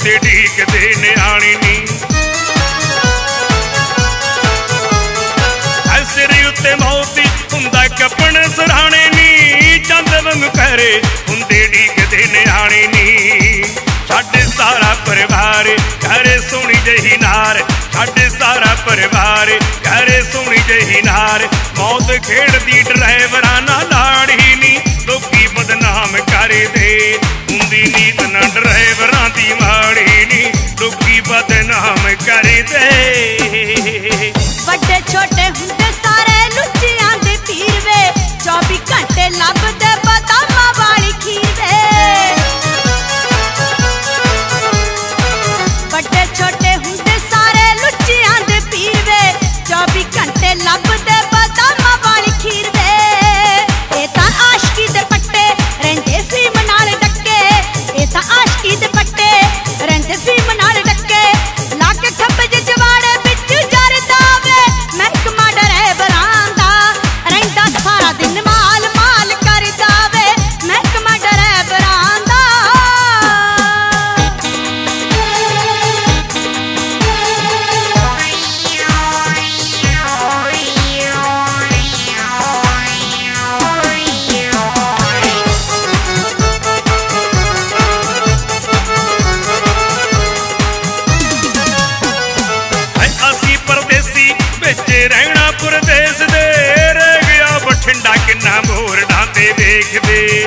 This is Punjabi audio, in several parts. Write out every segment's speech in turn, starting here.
ਹੁੰਦੇ ਢੀਕਦੇ ਨਿਆਣੇ ਨੀ। ਸਿਰ ਉੱਤੇ ਮੌਤੀ ਹੁੰਦਾ ਕੱਪਣ ਸਰਾਣੇ ਨੀ। ਚੰਦ ਵਾਂਗ ਘਰੇ ਹੁੰਦੇ ਢੀਕਦੇ ਨਿਆਣੇ ਨੀ। ਸਾਡੇ ਸਾਰਾ ਪਰਿਵਾਰ ਘਰੇ ਸੋਹਣੀ ਜਿਹੀ ਨਾਰ। ਸਾਡੇ ਸਾਰਾ ਪਰਿਵਾਰ ਘਰੇ ਸੋਹਣੀ ਜਿਹੀ ਨਾਰ। ਮੌਤ ਖੇਡਦੀ ਡਰਾਈਵਰਾਂ ਨਾਲ ਲਾੜੀ ਨੀ। ਲੋਕੀ ਬਦਨਾਮ ਕਰਦੇ ਹੁੰਦੀ ਨੀਤ ਨਾ ਡਰਾਈਵਰਾਂ ਦੀ ਮਾੜੀ ਨੀ। ਲੋਕੀ ਬਦਨਾਮ ਕਰਦੇ। ਵੱਡੇ ਛੋਟੇ ਹੁੰਦੇ ਸਾਰੇ ਲੁੱਚਿਆਂ ਦੇ ਪੀਰ ਵੇ। 24 ਘੰਟੇ ਲੱਭਦੇ ਬਦਾਮਾਂ ਵਾਲੀ ਖੀਰ ਵੇ। ਵੱਡੇ ਛੋਟੇ ਹੁੰਦੇ ਸਾਰੇ ਲੁੱਚਿਆਂ ਦੇ ਪੀਰ ਵੇ। 24 ਘੰਟੇ ਲੱਭਦੇ ਬਦਾਮਾਂ ਵਾਲੀ ਖੀਰ ਵੇ। ਇਹ ਤਾਂ ਆਸ਼ਕੀ ਦੇ ਪੱਟੇ ਰਹਿੰਦੇ ਸੀ ਮਨਾਲ ਡੱਕੇ। ਇਹ ਤਾਂ ਆਸ਼ਕੀ ਦੇ ਪੱਟੇ ਰਹਿੰਦੇ ਸੀ ਮਨਾਲ ਡੱਕੇ। ਲਾ ਕੇ ਖੱਬੇ ਜਵਾੜੇ ਵਿੱਚ ਜਰਦਾ ਵੇ। ਮਹਿਕਮਾ ਡਰਾਈਵਰਾਂ ਦਾ ਰਹਿੰਦਾ ਸਾਰਾ ਦਿਨ ਮਾਲ ਮਾਲ ਕਰਦਾ ਵੇ। ਮਹਿਕਮਾ ਡਰਾਈਵਰਾਂ ਦਾ। ਅਸੀਂ ਪਰਦੇਸੀ ਵਿੱਚ ਰਹਿਣਾ ਪ੍ਰਦੇਸ ਦੇ। ਰਹਿ ਗਿਆ ਬਠਿੰਡਾ ਕਿੰਨਾ ਮੋਰ ਢਾਂਦੇ ਵੇਖਦੇ।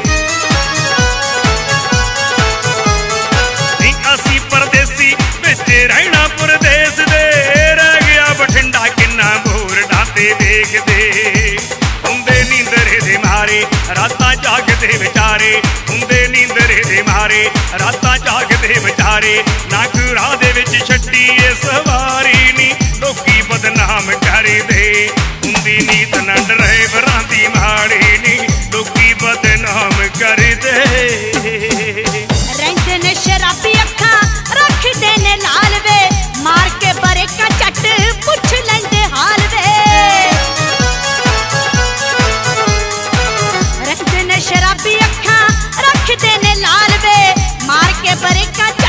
ਅਸੀਂ ਪਰਦੇਸੀ ਵਿੱਚ ਰਹਿਣਾ ਪ੍ਰਦੇਸ ਦੇ। ਰਹਿ ਗਿਆ ਬਠਿੰਡਾ ਕਿੰਨਾ ਮੋਰ ਢਾਂਦੇ ਵੇਖਦੇ। ਹੁੰਦੇ ਨੀਂਦਰੇ ਦੇ ਮਾਰੇ ਰਾਤਾਂ ਜਾਗਦੇ ਵਿਚਾਰੇ। ਹੁੰਦੇ ਨੀਂਦਰੇ ਦੇ ਮਾਰੇ ਰਾਤਾਂ ਜਾਗਦੇ ਵਿਚਾਰੇ। ਨਾ ਰਾਹ ਦੇ ਵਿੱਚ ਛੱਡੀ ਏ ਸਵਾਰੀ ਨੀ। ਲੋਕੀ ਬਦਨਾਮ ਕਰਦੇ ਹੁੰਦੀ ਨੀਤ ਨਾ ਡਰਾਈਵਰਾਂ ਦੀ ਮਾੜੀ ਨੀ। ਲੋਕੀ ਬਦਨਾਮ ਕਰਦੇ। ਰਹਿੰਦੇ ਨੇ ਸ਼ਰਾਬੀ ਅੱਖਾਂ ਰੱਖਦੇ ਨੇ ਲਾਲ ਵੇ। ਮਾਰ ਕੇ ਬਰੇਕਾਂ ਝੱਟ ਪੁੱਛ ਲੈਂਦੇ ਹਾਲ ਵੇ। ਰਹਿੰਦੇ ਨੇ ਸ਼ਰਾਬੀ ਅੱਖਾਂ ਰੱਖਦੇ ਨੇ ਲਾਲ ਵੇ। ਮਾਰ ਕੇ ਬਰੇਕਾਂ